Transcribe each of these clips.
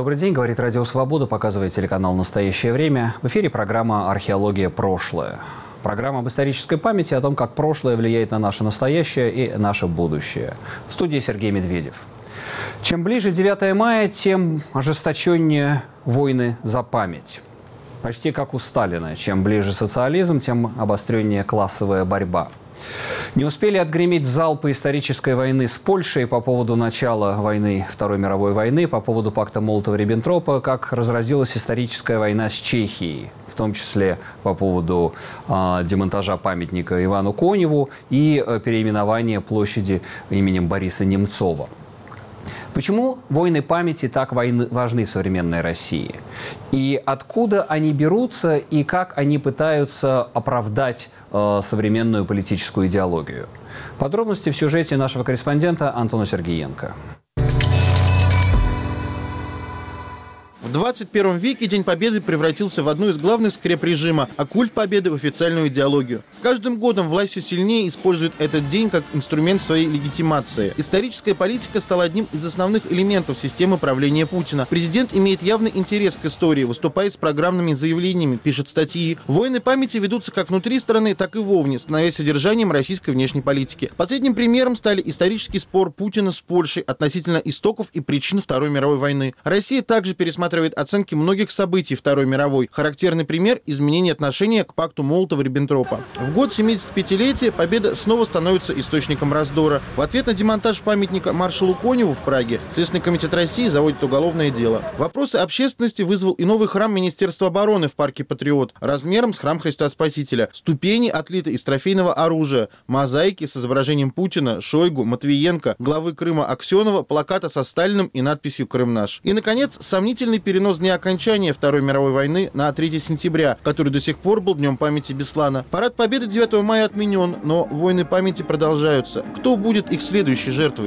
Добрый день, говорит Радио Свобода, показывает телеканал «Настоящее время». В эфире программа «Археология. Прошлое». Программа об исторической памяти, о том, как прошлое влияет на наше настоящее и наше будущее. В студии Сергей Медведев. Чем ближе 9 мая, тем ожесточеннее войны за память. Почти как у Сталина. Чем ближе социализм, тем обостреннее классовая борьба. Не успели отгреметь залпы исторической войны с Польшей по поводу начала войны Второй мировой войны, по поводу пакта Молотова-Риббентропа, как разразилась историческая война с Чехией, в том числе по поводу демонтажа памятника Ивану Коневу и переименования площади именем Бориса Немцова. Почему войны памяти так важны в современной России? И откуда они берутся, и как они пытаются оправдать современную политическую идеологию? Подробности в сюжете нашего корреспондента Антона Сергеенко. В 21 веке День Победы превратился в одну из главных скреп режима, а культ победы в официальную идеологию. С каждым годом власть все сильнее использует этот день как инструмент своей легитимации. Историческая политика стала одним из основных элементов системы правления Путина. Президент имеет явный интерес к истории, выступает с программными заявлениями, пишет статьи. Войны памяти ведутся как внутри страны, так и вовне, становясь содержанием российской внешней политики. Последним примером стали исторический спор Путина с Польшей относительно истоков и причин Второй мировой войны. Россия также пересматривает оценки многих событий Второй мировой. Характерный пример – изменение отношения к пакту Молотова-Риббентропа. В год 75-летия Победа снова становится источником раздора. В ответ на демонтаж памятника маршалу Коневу в Праге Следственный комитет России заводит уголовное дело. Вопросы общественности вызвал и новый храм Министерства обороны в парке Патриот, размером с храм Христа Спасителя. Ступени отлиты из трофейного оружия, мозаики с изображением Путина, Шойгу, Матвиенко, главы Крыма Аксенова, плаката со Сталиным и надписью «Крым наш». И, наконец, сомнительный перенос дня окончания Второй мировой войны на 3 сентября, который до сих пор был Днем памяти Беслана. Парад Победы 9 мая отменен, но войны памяти продолжаются. Кто будет их следующей жертвой?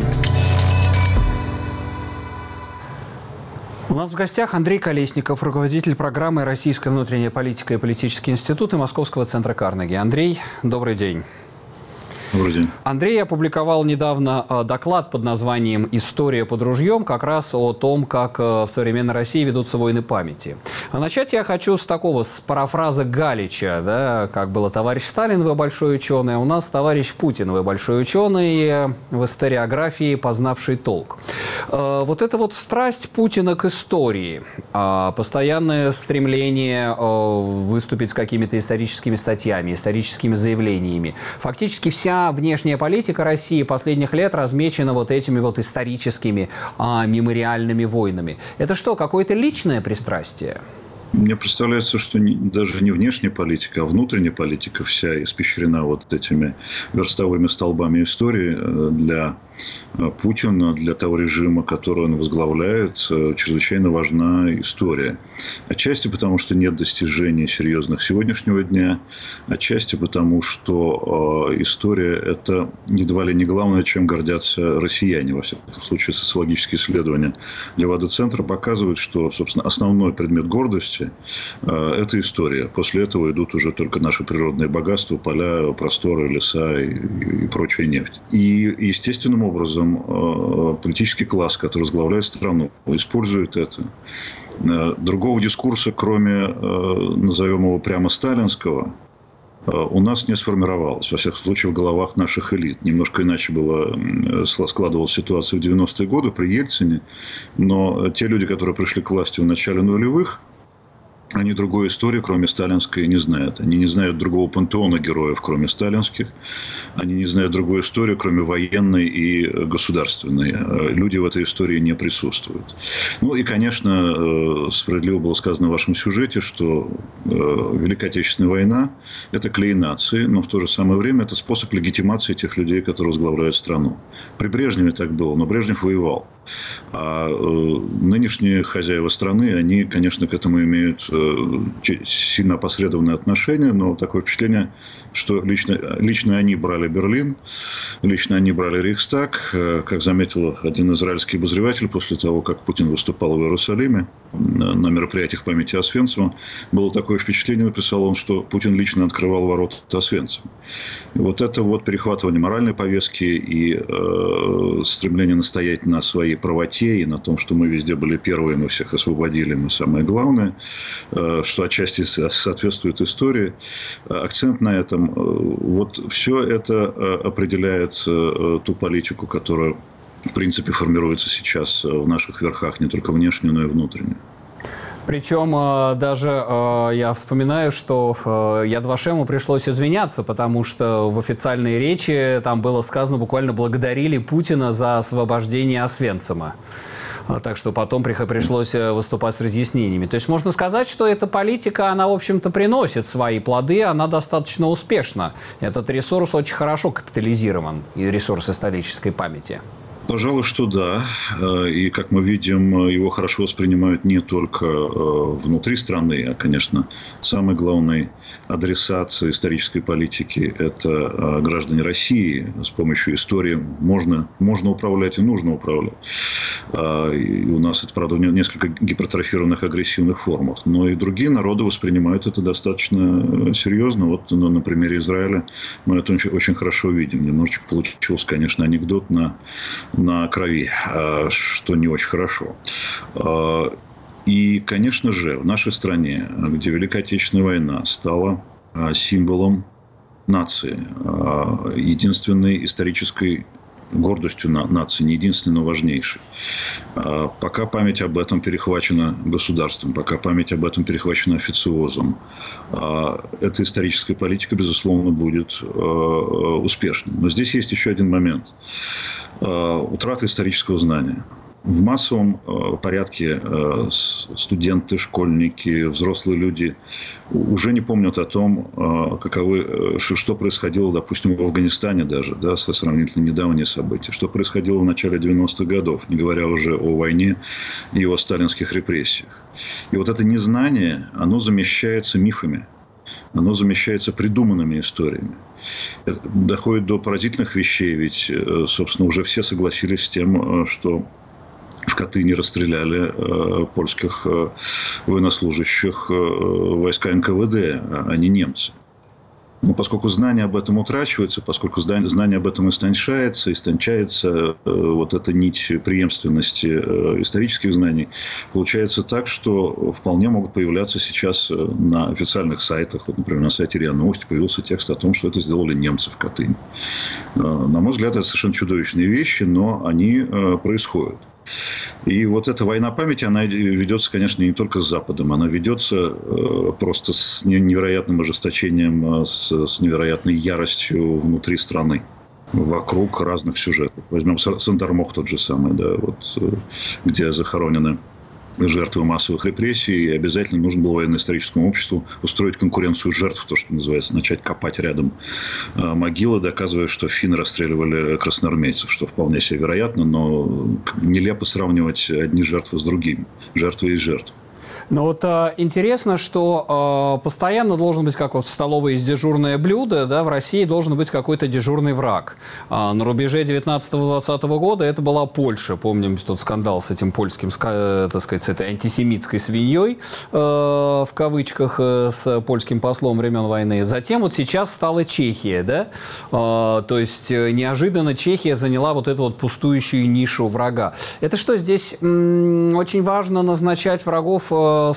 У нас в гостях Андрей Колесников, руководитель программы «Российская внутренняя политика и политический институт» и Московского центра Карнеги. Андрей, добрый день. Добрый день. Андрей опубликовал недавно доклад под названием «История под ружьем», как раз о том, как в современной России ведутся войны памяти. А начать я хочу с такого, с парафраза Галича, да, как было: товарищ Сталин, вы большой ученый, а у нас товарищ Путин, вы большой ученый, в историографии познавший толк. Вот эта вот страсть Путина к истории, постоянное стремление выступить с какими-то историческими статьями, историческими заявлениями, фактически вся внешняя политика России последних лет размечена вот этими вот историческими мемориальными войнами. Это что, какое-то личное пристрастие? Мне представляется, что даже не внешняя политика, а внутренняя политика вся испещрена вот этими верстовыми столбами истории. Для Путина, для того режима, который он возглавляет, чрезвычайно важна история. Отчасти потому, что нет достижений серьезных сегодняшнего дня, отчасти потому, что история – это едва ли не главное, чем гордятся россияне. Во всяком случае, социологические исследования Левада-центра показывают, что, собственно, основной предмет гордости – это история. После этого идут уже только наши природные богатства, поля, просторы, леса и прочая нефть. И естественным образом политический класс, который возглавляет страну, использует это. Другого дискурса, кроме, назовем его прямо, сталинского, у нас не сформировалось, во всяком случае, в головах наших элит. Немножко иначе складывалась ситуация в 90-е годы при Ельцине, но те люди, которые пришли к власти в начале нулевых, они другой истории, кроме сталинской, не знают. Они не знают другого пантеона героев, кроме сталинских. Они не знают другой истории, кроме военной и государственной. Люди в этой истории не присутствуют. Ну и, конечно, справедливо было сказано в вашем сюжете, что Великая Отечественная война – это клей нации, но в то же самое время это способ легитимации тех людей, которые возглавляют страну. При Брежневе так было, но Брежнев воевал. А нынешние хозяева страны, они, конечно, к этому имеют сильно опосредованное отношение, но такое впечатление, что лично они брали Берлин, лично они брали Рейхстаг, как заметил один израильский обозреватель после того, как Путин выступал в Иерусалиме. на мероприятиях памяти Освенцима, было такое впечатление, написал он, что Путин лично открывал ворота Освенцима. И вот это вот перехватывание моральной повестки и стремление настоять на своей правоте и на том, что мы везде были первые, мы всех освободили, мы самое главное, что отчасти соответствует истории. Акцент на этом. Вот все это определяет ту политику, которая, в принципе, формируется сейчас в наших верхах, не только внешнюю, но и внутреннюю. Причем даже я вспоминаю, что Яд Вашему пришлось извиняться, потому что в официальной речи там было сказано, буквально благодарили Путина за освобождение Освенцима. Так что потом пришлось выступать с разъяснениями. То есть можно сказать, что эта политика, она, в общем-то, приносит свои плоды, она достаточно успешна. Этот ресурс очень хорошо капитализирован, и ресурс исторической памяти. Пожалуй, что да. И, как мы видим, его хорошо воспринимают не только внутри страны, а, конечно, самый главный адресат исторической политики – это граждане России. С помощью истории можно управлять и нужно управлять. И у нас это, правда, в несколько гипертрофированных агрессивных формах. Но и другие народы воспринимают это достаточно серьезно. Вот на примере Израиля мы это очень хорошо видим. Немножечко получился, конечно, анекдот на крови, что не очень хорошо. И, конечно же, в нашей стране, где Великая Отечественная война стала символом нации, единственной исторической гордостью нации, не единственной, но важнейшей. Пока память об этом перехвачена государством, пока память об этом перехвачена официозом, эта историческая политика, безусловно, будет успешной. Но здесь есть еще один момент. Утрата исторического знания. В массовом порядке студенты, школьники, взрослые люди уже не помнят о том, что происходило, допустим, в Афганистане даже, да, со сравнительно недавние события, что происходило в начале 90-х годов, не говоря уже о войне и о сталинских репрессиях. И вот это незнание, оно замещается мифами. Оно замещается придуманными историями. Это доходит до поразительных вещей, ведь, собственно, уже все согласились с тем, что в Катыни расстреляли польских военнослужащих войска НКВД, а не немцы. Но поскольку знание об этом утрачивается, поскольку знание об этом истончается вот эта нить преемственности исторических знаний, получается так, что вполне могут появляться сейчас на официальных сайтах, вот, например, на сайте РИА Новости появился текст о том, что это сделали немцы в Катыни. На мой взгляд, это совершенно чудовищные вещи, но они происходят. И вот эта война памяти, она ведется, конечно, не только с Западом. Она ведется просто с невероятным ожесточением, с невероятной яростью внутри страны. Вокруг разных сюжетов. Возьмем Сандармох тот же самый, да, вот, где захоронены жертвы массовых репрессий. И обязательно нужно было военно-историческому обществу устроить конкуренцию жертв, то, что называется, начать копать рядом могилы, доказывая, что финны расстреливали красноармейцев, что вполне себе вероятно, но нелепо сравнивать одни жертвы с другими. Жертвы есть жертвы. Но вот интересно, что постоянно должен быть, как вот в столовой есть дежурное блюдо, да, в России должен быть какой-то дежурный враг. На рубеже 19-20 года это была Польша. Помним тот скандал с этим польским, так сказать, с этой антисемитской свиньей, в кавычках, с польским послом времен войны. Затем вот сейчас стала Чехия, да? То есть неожиданно Чехия заняла вот эту вот пустующую нишу врага. Это что, здесь очень важно назначать врагов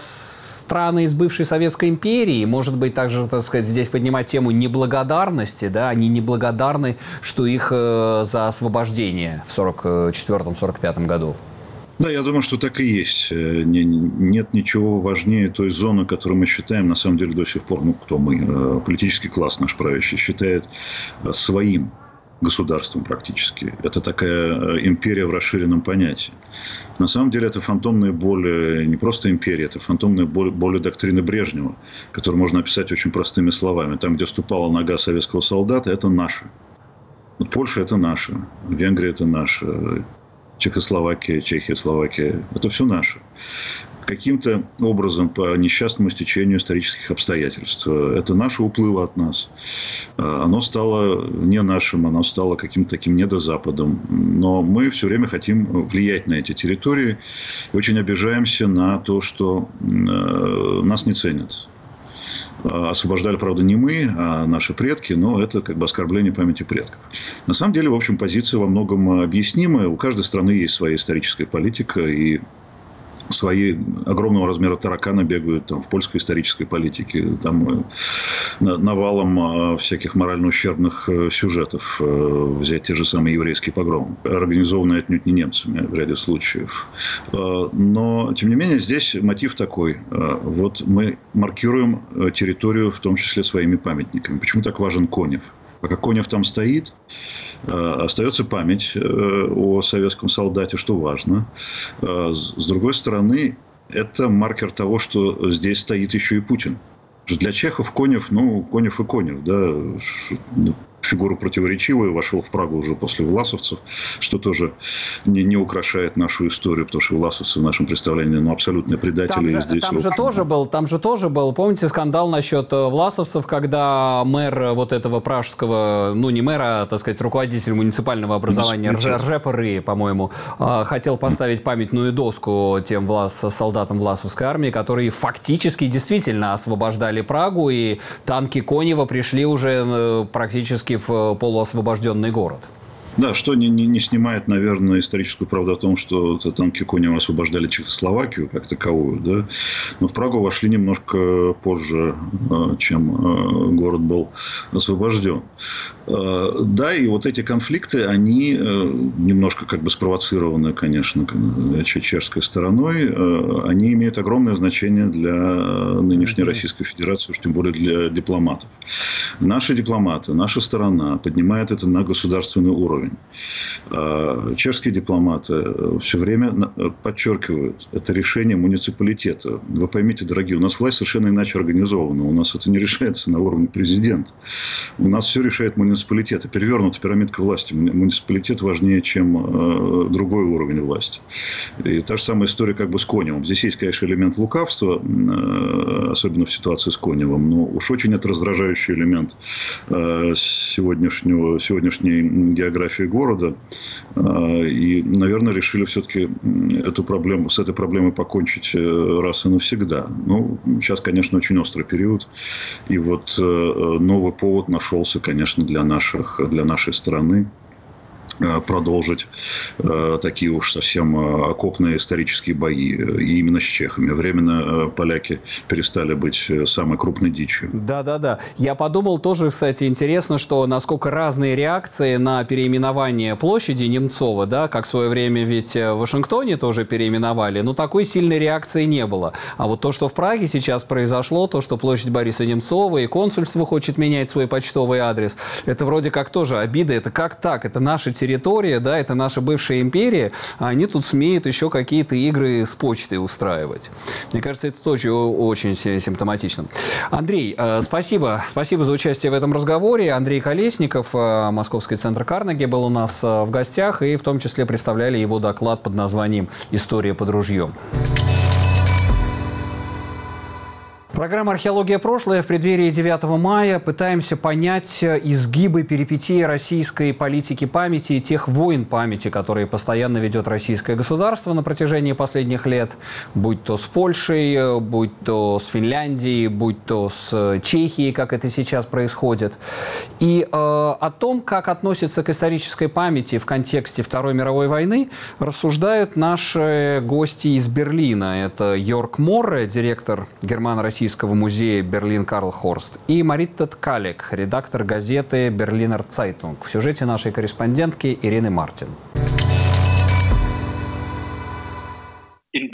страны из бывшей Советской империи? Может быть, также, так сказать, здесь поднимать тему неблагодарности, да? Они неблагодарны, что их за освобождение в 1944-1945 году. Да, я думаю, что так и есть. Нет ничего важнее той зоны, которую мы считаем, на самом деле, до сих пор, кто мы, политический класс наш правящий, считает своим государством практически. Это такая империя в расширенном понятии. На самом деле это фантомные боли, не просто империя, это фантомные боли доктрины Брежнева, которую можно описать очень простыми словами. Там, где ступала нога советского солдата, это наше. Вот Польша – это наше, Венгрия – это наше, Чехословакия, Чехия, Словакия – это все наше. каким-то образом по несчастному стечению исторических обстоятельств. Это наше уплыло от нас. Оно стало не нашим, оно стало каким-то таким недозападом. Но мы все время хотим влиять на эти территории и очень обижаемся на то, что нас не ценят. Освобождали, правда, не мы, а наши предки, но это как бы оскорбление памяти предков. На самом деле, в общем, позиция во многом объяснимая. У каждой страны есть своя историческая политика, и свои огромного размера тараканы бегают там, в польской исторической политике. Там навалом всяких морально ущербных сюжетов. Взять те же самые еврейские погромы, организованные отнюдь не немцами в ряде случаев. Но, тем не менее, здесь мотив такой. Вот мы маркируем территорию, в том числе своими памятниками. Почему так важен Конев? Пока Конев там стоит, остается память о советском солдате, что важно. С другой стороны, это маркер того, что здесь стоит еще и Путин. Для чехов Конев, Конев и Конев, да, фигура противоречивая, вошел в Прагу уже после власовцев, что тоже не украшает нашу историю, потому что власовцы в нашем представлении абсолютные предатели. Там же тоже был, помните, скандал насчет власовцев, когда мэр вот этого пражского, не мэра, а, так сказать, руководитель муниципального образования Ржепы, по-моему, хотел поставить памятную доску тем солдатам власовской армии, которые фактически действительно освобождали Прагу, и танки Конева пришли уже практически в полуосвобожденный город. Да, что не снимает, наверное, историческую правду о том, что танки Конева освобождали Чехословакию как таковую, да, но в Прагу вошли немножко позже, чем город был освобожден. Да, и вот эти конфликты, они немножко как бы спровоцированы, конечно, чешской стороной, они имеют огромное значение для нынешней Российской Федерации, уж тем более для дипломатов. Наши дипломаты, наша сторона поднимает это на государственный уровень. Чешские дипломаты все время подчеркивают, это решение муниципалитета. Вы поймите, дорогие, у нас власть совершенно иначе организована. У нас это не решается на уровне президента. У нас все решает муниципалитет. Перевернута пирамидка власти. Муниципалитет важнее, чем другой уровень власти. И та же самая история как бы с Коневым. Здесь есть, конечно, элемент лукавства, особенно в ситуации с Коневым. Но уж очень это раздражающий элемент сегодняшней географии города. И, наверное, решили все-таки с этой проблемой покончить раз и навсегда. Сейчас, конечно, очень острый период. И вот новый повод нашелся, конечно, для нашей страны продолжить такие уж совсем окопные исторические бои. И именно с чехами. Временно поляки перестали быть самой крупной дичью. Да. Я подумал тоже, кстати, интересно, что насколько разные реакции на переименование площади Немцова, да, как в свое время ведь в Вашингтоне тоже переименовали, но такой сильной реакции не было. А вот то, что в Праге сейчас произошло, то, что площадь Бориса Немцова и консульство хочет менять свой почтовый адрес, это вроде как тоже обида. Это как так? Это наша территория, да, это наша бывшая империя, а они тут смеют еще какие-то игры с почтой устраивать. Мне кажется, это тоже очень симптоматично. Андрей, спасибо за участие в этом разговоре. Андрей Колесников, Московский центр Карнеги, был у нас в гостях, и в том числе представляли его доклад под названием «История под ружьем». Программа «Археология. Прошлое» в преддверии 9 мая. Пытаемся понять изгибы, перипетии российской политики памяти и тех войн памяти, которые постоянно ведет российское государство на протяжении последних лет. Будь то с Польшей, будь то с Финляндией, будь то с Чехией, как это сейчас происходит. И о том, как относятся к исторической памяти в контексте Второй мировой войны, рассуждают наши гости из Берлина. Это Йорк Морре, директор германо-российского музея Берлин-Карлхорст, и Маритта Ткалек, редактор газеты «Берлинер Цайтунг», в сюжете нашей корреспондентки Ирины Мартин. Для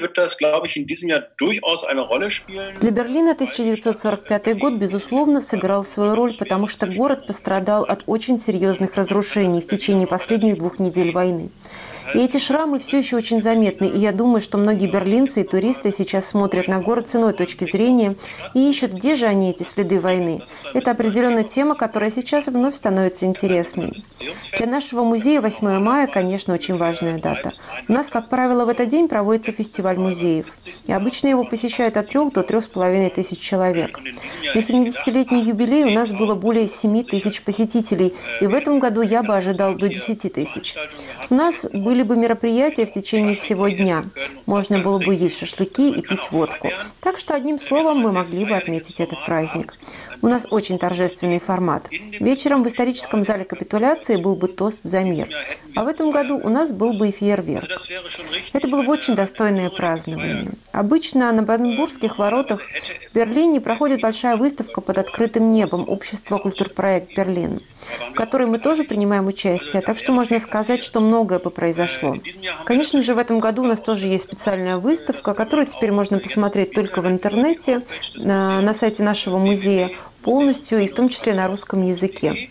Берлина 1945 год, безусловно, сыграл свою роль, потому что город пострадал от очень серьезных разрушений в течение последних 2 недель войны. И эти шрамы все еще очень заметны. И я думаю, что многие берлинцы и туристы сейчас смотрят на город с иной точки зрения и ищут, где же они, эти следы войны. Это определенная тема, которая сейчас вновь становится интересной. Для нашего музея 8 мая, конечно, очень важная дата. У нас, как правило, в этот день проводится фестиваль музеев. И обычно его посещают от 3 до 3,5 тысяч человек. На 70-летний юбилей у нас было более 7 тысяч посетителей. И в этом году я бы ожидал до 10 тысяч. У нас были бы мероприятия в течение всего дня. Можно было бы есть шашлыки и пить водку. Так что, одним словом, мы могли бы отметить этот праздник. У нас очень торжественный формат. Вечером в историческом зале капитуляции был бы тост за мир. А в этом году у нас был бы и фейерверк. Это было бы очень достойное празднование. Обычно на Бранденбургских воротах в Берлине проходит большая выставка под открытым небом общества «Культурпроект Берлин», в которой мы тоже принимаем участие. Так что можно сказать, что многое бы произошло. Конечно же, в этом году у нас тоже есть специальная выставка, которую теперь можно посмотреть только в интернете, на сайте нашего музея, полностью и в том числе на русском языке.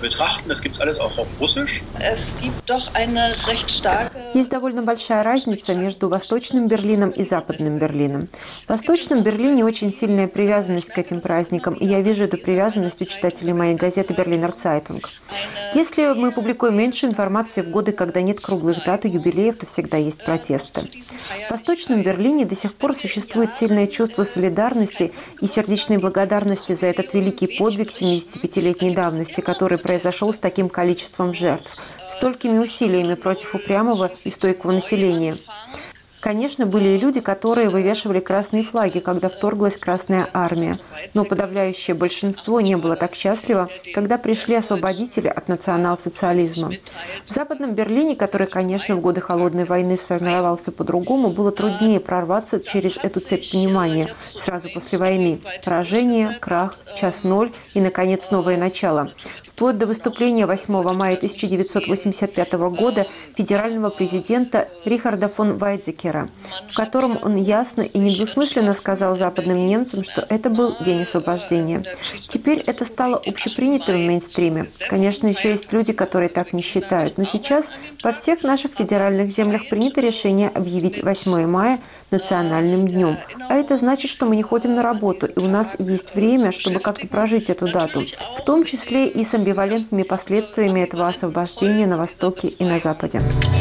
Есть довольно большая разница между Восточным Берлином и Западным Берлином. В Восточном Берлине очень сильная привязанность к этим праздникам, и я вижу эту привязанность у читателей моей газеты «Берлинер Цайтунг». Если мы публикуем меньше информации в годы, когда нет круглых дат и юбилеев, то всегда есть протесты. В Восточном Берлине до сих пор существует сильное чувство солидарности и сердечной благодарности за этот великий подвиг 75-летней давности, который произошел с таким количеством жертв, столькими усилиями против упрямого и стойкого населения. Конечно, были и люди, которые вывешивали красные флаги, когда вторглась Красная Армия. Но подавляющее большинство не было так счастливо, когда пришли освободители от национал-социализма. В Западном Берлине, который, конечно, в годы Холодной войны сформировался по-другому, было труднее прорваться через эту цепь понимания сразу после войны. Поражение, крах, час ноль и, наконец, новое начало. Вплоть до выступления 8 мая 1985 года федерального президента Рихарда фон Вайдзекера, в котором он ясно и недвусмысленно сказал западным немцам, что это был день освобождения. Теперь это стало общепринятым в мейнстриме. Конечно, еще есть люди, которые так не считают, но сейчас во всех наших федеральных землях принято решение объявить 8 мая национальным днем. А это значит, что мы не ходим на работу, и у нас есть время, чтобы как-то прожить эту дату, в том числе и с амбивалентными последствиями этого освобождения на Востоке и на Западе.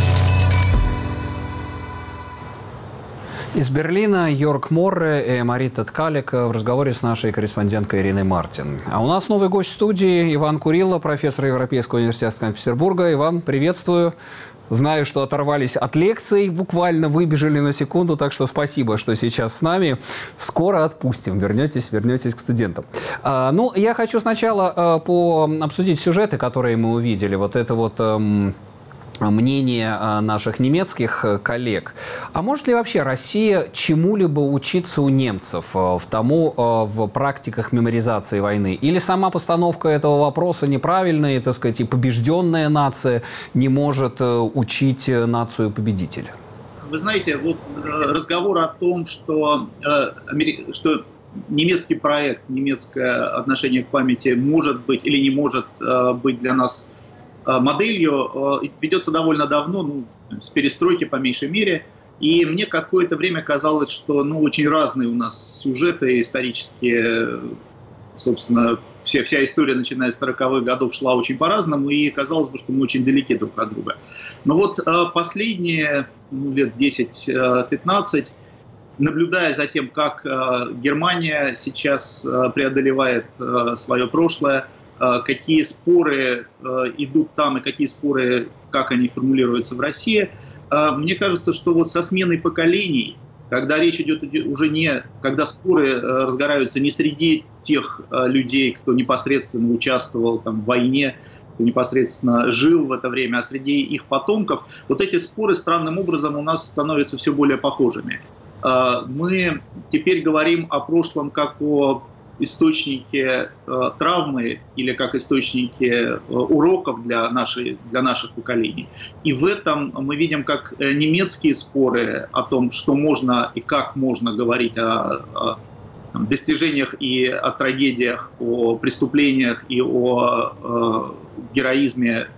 Из Берлина Йорг Морре и Марита Ткалик в разговоре с нашей корреспонденткой Ириной Мартин. А у нас новый гость студии Иван Курило, профессор Европейского университета Санкт-Петербурга. Иван, приветствую. Знаю, что оторвались от лекций, буквально выбежали на секунду, так что спасибо, что сейчас с нами. Скоро отпустим, вернетесь к студентам. Ну, я хочу сначала обсудить сюжеты, которые мы увидели. Вот это вот мнение наших немецких коллег. А может ли вообще Россия чему-либо учиться у немцев в практиках меморизации войны? Или сама постановка этого вопроса неправильная, и, так сказать, и побежденная нация не может учить нацию победителя? Вы знаете, вот разговор о том, что немецкий проект, немецкое отношение к памяти может быть или не может быть для нас моделью, ведется довольно давно, с перестройки по меньшей мере. И мне какое-то время казалось, что очень разные у нас сюжеты исторические. Собственно, вся история, начиная с 40-х годов, шла очень по-разному, и казалось бы, что мы очень далеки друг от друга. Но вот последние лет 10-15, наблюдая за тем, как Германия сейчас преодолевает свое прошлое, какие споры идут там и какие споры, как они формулируются в России, мне кажется, что вот со сменой поколений, когда речь идет уже не, когда споры разгораются не среди тех людей, кто непосредственно участвовал в войне, кто непосредственно жил в это время, а среди их потомков, вот эти споры странным образом у нас становятся все более похожими. Мы теперь говорим о прошлом как о источники травмы или как источники уроков для наших поколений. И в этом мы видим, как немецкие споры о том, что можно и как можно говорить о достижениях и о трагедиях, о преступлениях и о героизме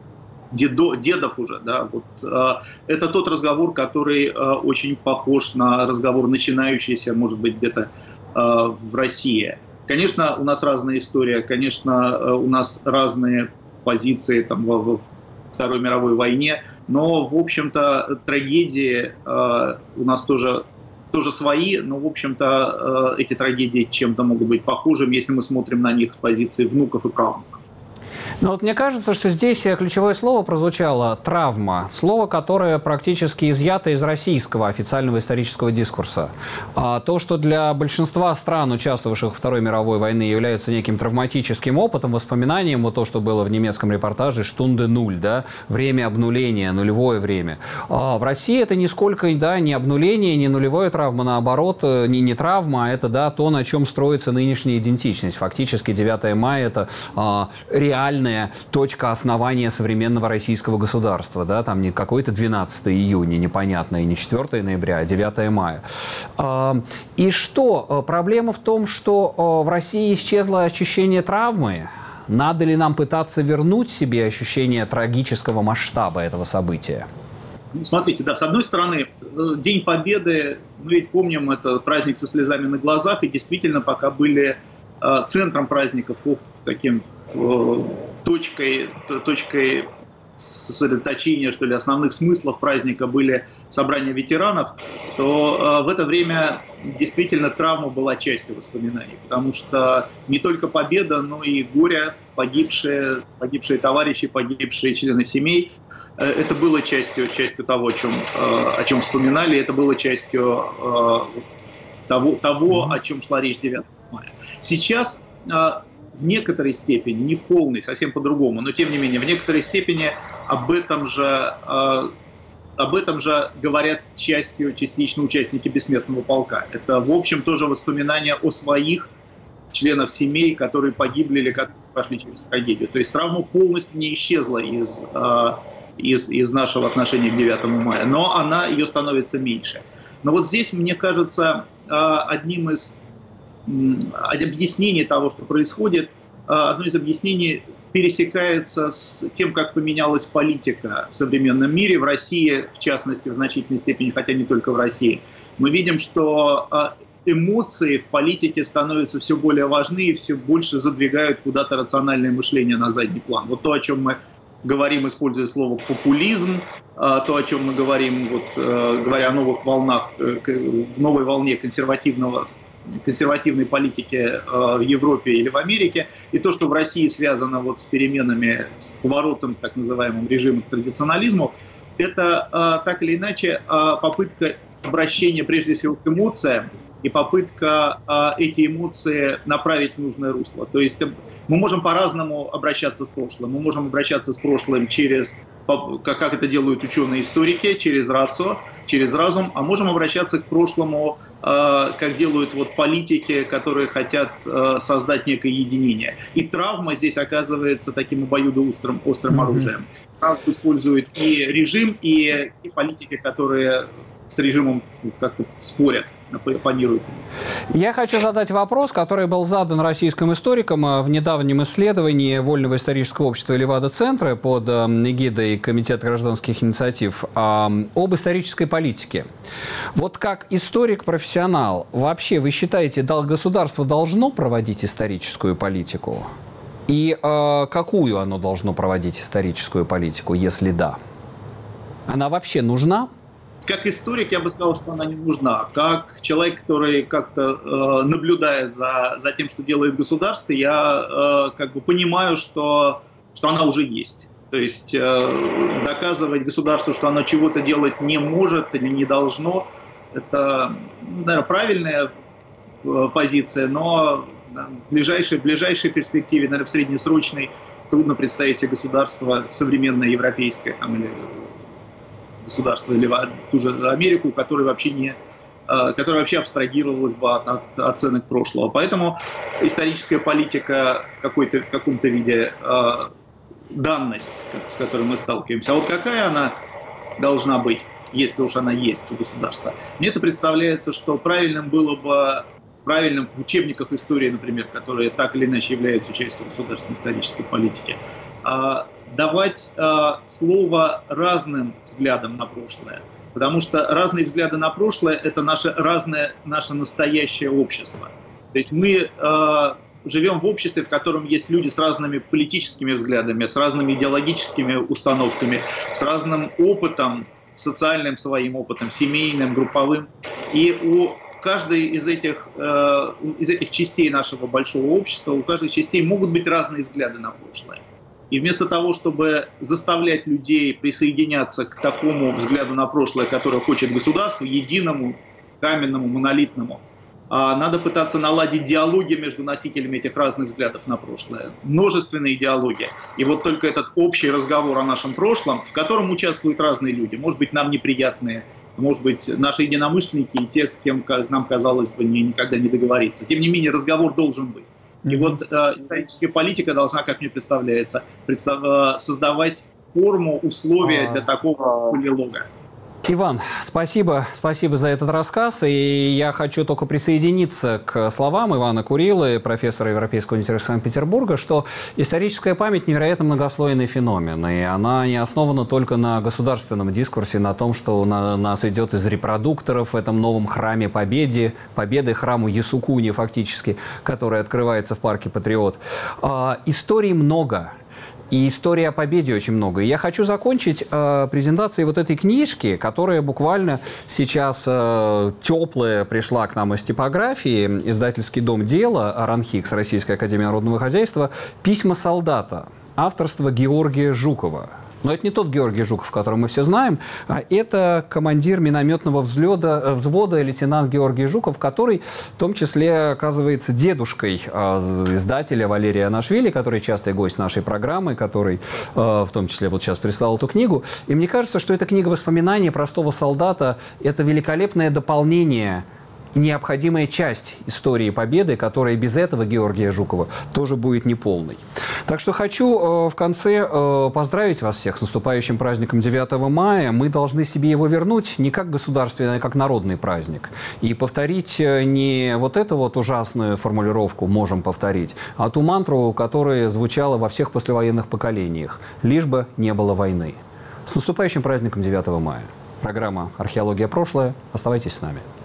дедов уже. Да, вот, это тот разговор, который очень похож на разговор, начинающийся, может быть, где-то в России. Конечно, у нас разная история, конечно, у нас разные позиции там, во Второй мировой войне, но, в общем-то, трагедии у нас тоже свои, но, в общем-то, эти трагедии чем-то могут быть похожими, если мы смотрим на них с позиции внуков и правнуков. Но вот мне кажется, что здесь ключевое слово прозвучало – травма. Слово, которое практически изъято из российского официального исторического дискурса. А то, что для большинства стран, участвовавших в Второй мировой войне, является неким травматическим опытом, воспоминанием, вот то, что было в немецком репортаже «Штунде нуль», да, время обнуления, нулевое время. А в России это нисколько не обнуление, не нулевая травма, наоборот, не травма, а это то, на чем строится нынешняя идентичность. Фактически 9 мая – это реальная точка основания современного российского государства. Да? Там не какой-то 12 июня, непонятно, и не 4 ноября, а 9 мая. И что? Проблема в том, что в России исчезло ощущение травмы. Надо ли нам пытаться вернуть себе ощущение трагического масштаба этого события? Смотрите, да, с одной стороны, День Победы, мы ведь помним, это праздник со слезами на глазах, и действительно, пока были центром праздников, таким точкой сосредоточения, что ли, основных смыслов праздника были собрания ветеранов, то в это время действительно травма была частью воспоминаний, потому что не только победа, но и горе, погибшие товарищи, погибшие члены семей, это было частью того, о чем вспоминали, это было частью того, о чем шла речь 9 мая. Сейчас в некоторой степени, не в полной, совсем по-другому, но тем не менее, в некоторой степени об этом же говорят частично участники Бессмертного полка. Это, в общем, тоже воспоминания о своих членах семей, которые погибли или которые прошли через трагедию. То есть травма полностью не исчезла из нашего отношения к 9 мая, но ее становится меньше. Но вот здесь, мне кажется, одним из объяснений того, что происходит, одно из объяснений пересекается с тем, как поменялась политика в современном мире, в России, в частности, в значительной степени, хотя не только в России. Мы видим, что эмоции в политике становятся все более важны и все больше задвигают куда-то рациональное мышление на задний план. Вот то, о чем мы говорим, используя слово «популизм», то, о чем мы говорим, говоря о новых волнах, новой волне консервативной политики в Европе или в Америке, и то, что в России связано с переменами, с поворотом так называемым режима к традиционализму, это так или иначе попытка обращения прежде всего к эмоциям и попытка эти эмоции направить в нужное русло. То есть мы можем по-разному обращаться с прошлым. Мы можем обращаться с прошлым через, как это делают ученые-историки, через рацио, через разум, а можем обращаться к прошлому, как делают политики, которые хотят создать некое единение. И травма здесь оказывается таким обоюдоострым оружием. Травму использует и режим, и политики, которые с режимом как-то спорят, оппонируют. Я хочу задать вопрос, который был задан российским историкам в недавнем исследовании Вольного исторического общества Левада-центра под эгидой Комитета гражданских инициатив об исторической политике. Вот как историк-профессионал, вообще вы считаете, государство должно проводить историческую политику? И какую оно должно проводить историческую политику, если да? Она вообще нужна? Как историк я бы сказал, что она не нужна. Как человек, который как-то наблюдает за тем, что делает государство, я понимаю, что она уже есть. То есть доказывать государству, что оно чего-то делать не может или не должно, это, наверное, правильная позиция, но в ближайшей перспективе, наверное, в среднесрочной, трудно представить себе государство современное, европейское или государство, или ту же Америку, которая вообще абстрагировалась бы от оценок прошлого. Поэтому историческая политика в каком-то виде данность, с которой мы сталкиваемся. А вот какая она должна быть, если уж она есть у государства? Мне это представляется, что правильным в учебниках истории, например, которые так или иначе являются частью государственной исторической политики, давать слово разным взглядам на прошлое. Потому что разные взгляды на прошлое – это наше настоящее общество. То есть мы живем в обществе, в котором есть люди с разными политическими взглядами, с разными идеологическими установками, с разным опытом, социальным своим опытом, семейным, групповым. И у каждой из этих частей нашего большого общества, у каждой частей могут быть разные взгляды на прошлое. И вместо того, чтобы заставлять людей присоединяться к такому взгляду на прошлое, которое хочет государство, единому, каменному, монолитному, надо пытаться наладить диалоги между носителями этих разных взглядов на прошлое, множественные диалоги. И вот только этот общий разговор о нашем прошлом, в котором участвуют разные люди, может быть, нам неприятные, может быть, наши единомышленники и те, с кем нам казалось бы никогда не договориться. Тем не менее, разговор должен быть. И вот историческая политика должна, как мне представляется, создавать форму, условия для такого диалога. Иван, спасибо за этот рассказ. И я хочу только присоединиться к словам Ивана Курилы, профессора Европейского университета Санкт-Петербурга, что историческая память невероятно многослойный феномен. И она не основана только на государственном дискурсе, на том, что у нас идет из репродукторов в этом новом храме Победы, храму Ясукуни фактически, который открывается в парке Патриот. Историй много. И истории о победе очень много. И я хочу закончить презентацией вот этой книжки, которая буквально сейчас теплая пришла к нам из типографии. Издательский дом «Дело», РАНХИКС, Российская академия народного хозяйства, «Письма солдата», авторство Георгия Жукова. Но это не тот Георгий Жуков, которого мы все знаем, а это командир минометного взвода лейтенант Георгий Жуков, который в том числе оказывается дедушкой издателя Валерия Анашвили, который частый гость нашей программы, который в том числе вот сейчас прислал эту книгу. И мне кажется, что эта книга воспоминаний простого солдата – это великолепное дополнение, необходимая часть истории Победы, которая без этого Георгия Жукова тоже будет неполной. Так что хочу в конце поздравить вас всех с наступающим праздником 9 мая. Мы должны себе его вернуть не как государственный, а как народный праздник. И повторить не вот эту вот ужасную формулировку «можем повторить», а ту мантру, которая звучала во всех послевоенных поколениях «лишь бы не было войны». С наступающим праздником 9 мая. Программа «Археология. Прошлое». Оставайтесь с нами.